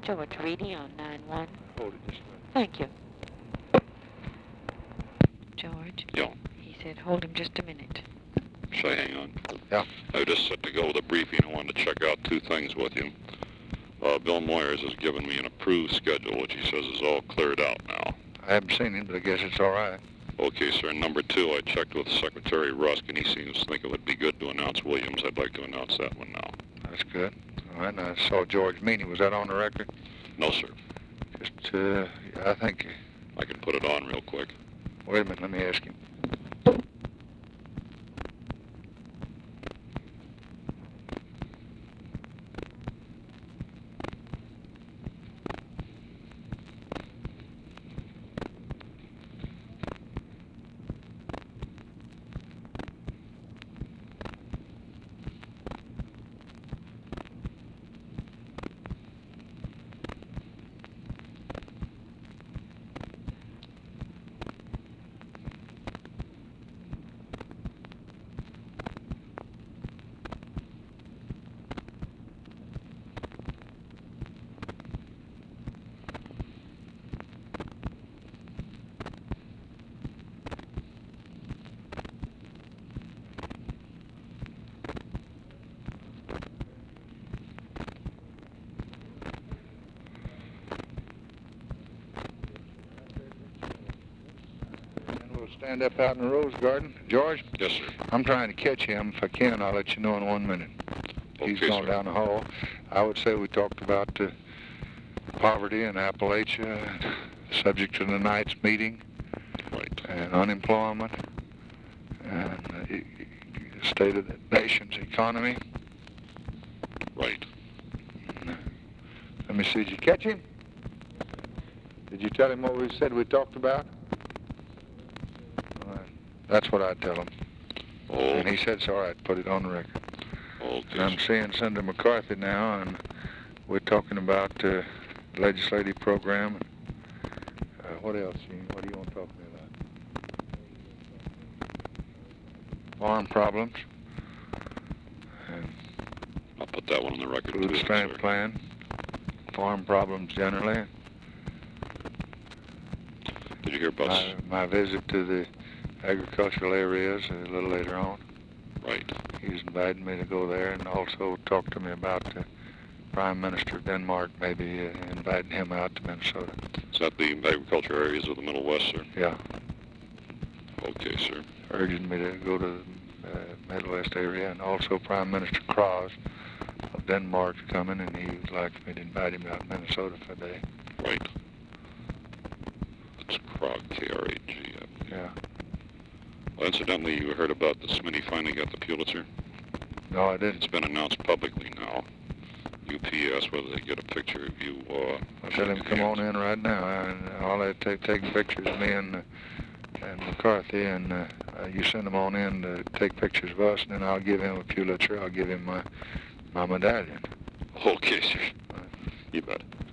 George Reedy on 9-1. Hold it just a minute. Thank you. George? Yeah. He said, hold him just a minute. Say, hang on. Yeah. I just set to go with a briefing. I wanted to check out two things with you. Bill Moyers has given me an approved schedule, which he says is all cleared out now. I haven't seen it, but I guess it's all right. Okay, sir. Number two, I checked with Secretary Rusk, and he seems to think it would be good to announce Williams. I'd like to announce that one now. That's good. All right, and I saw George Meany. Was that on the record? No, sir. Just, I think... I can put it on real quick. Wait a minute, let me ask him. Stand up out in the rose garden. George? Yes, sir. I'm trying to catch him. If I can, I'll let you know in 1 minute. Okay, He's gone sir. down the hall. I would say we talked about poverty in Appalachia, subject to tonight's meeting, Right. and unemployment, and the state of the nation's economy. Right. Let me see. Did you catch him? Did you tell him what we said we talked about? That's what I'd tell him. Oh. And he said it's all right, put it on the record. Okay. And I'm seeing Senator McCarthy now, and we're talking about the legislative program. What else? What do you want to talk to me about? Farm problems. And I'll put that one on the record, food too, stamp sir. plan. Farm problems generally. Did you hear about... My visit to the agricultural areas a little later on. Right. He's invited me to go there and also talk to me about the Prime Minister of Denmark, maybe inviting him out to Minnesota. Is that the agriculture areas of the Middle West, sir? Yeah. Okay, sir. Urging me to go to the Midwest area, and also Prime Minister Kraus of Denmark's coming, and he would like me to invite him out to Minnesota for a day. Right. It's Krag, K-R-A-G. Yeah. Well, incidentally, you heard about the Smitty finally got the Pulitzer? No, I didn't. It's been announced publicly now. UPS, whether they get a picture of you, I'll tell him to come on in right now, and I'll let taking pictures of me and McCarthy, and you send them on in to take pictures of us, and then I'll give him a Pulitzer. I'll give him my medallion. Okay, sir. You bet.